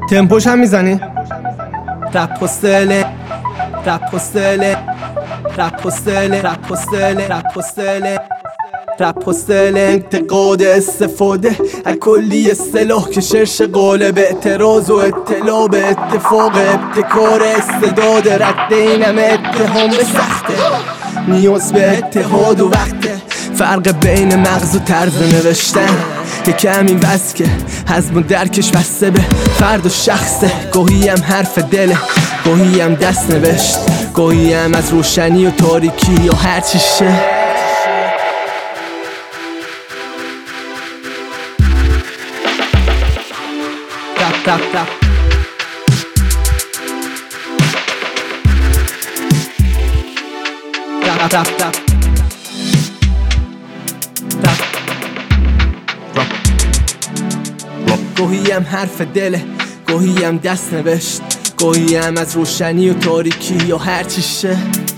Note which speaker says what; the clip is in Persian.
Speaker 1: تمپوش هم میزنی؟ رپ پستله رپ پستله رپ پستله رپ پستله رپ پستله رپ پستله انتقاد استفاده از کلی اصطلاح که شرش قالب اعتراض و اطلاع به اتفاق ابتکار استعداد رد اینم اتهام به سخته نیاز به اتحاد و وقته فرق بین مغز و طرز نوشتن که کمی بس که حزم و درکش بسته به فرد و شخصه گاهی هم حرف دله گاهی هم دست نوشت گاهی هم از روشنی و تاریکی یا هر چی شه رپ رپ رپ رپ رپ رپ گاهی هم حرف دله گاهی هم دست نوشت گاهی هم از روشنی و تاریکی یا هر چی شه